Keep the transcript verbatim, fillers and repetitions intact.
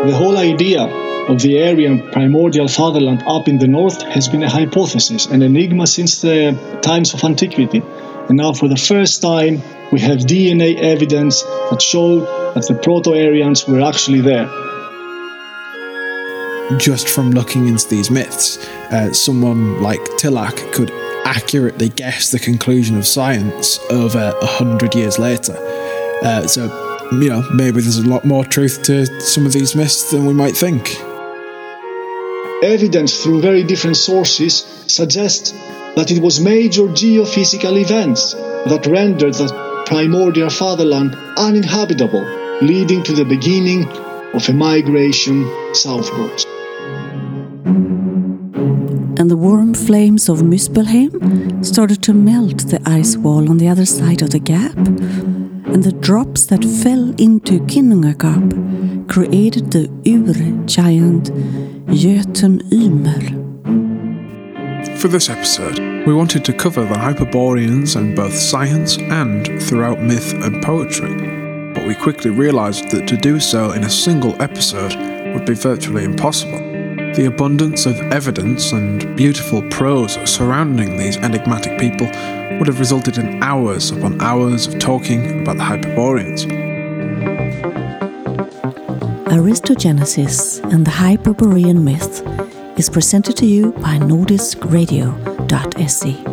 The whole idea of the Aryan primordial fatherland up in the north has been a hypothesis, an enigma since the times of antiquity. And now for the first time, we have D N A evidence that showed that the Proto-Aryans were actually there. Just from looking into these myths, uh, someone like Tillack could accurately guess the conclusion of science over a hundred years later. Uh, so, you know, maybe there's a lot more truth to some of these myths than we might think. Evidence through very different sources suggests that it was major geophysical events that rendered the primordial fatherland uninhabitable, leading to the beginning of a migration southwards. And the warm flames of Muspelheim started to melt the ice wall on the other side of the gap, and the drops that fell into Kinnungagap created the ur-giant Jötun Ymer. For this episode, we wanted to cover the Hyperboreans in both science and throughout myth and poetry, but we quickly realised that to do so in a single episode would be virtually impossible. The abundance of evidence and beautiful prose surrounding these enigmatic people would have resulted in hours upon hours of talking about the Hyperboreans. Aristogenesis and the Hyperborean myth is presented to you by nordisk radio dot se.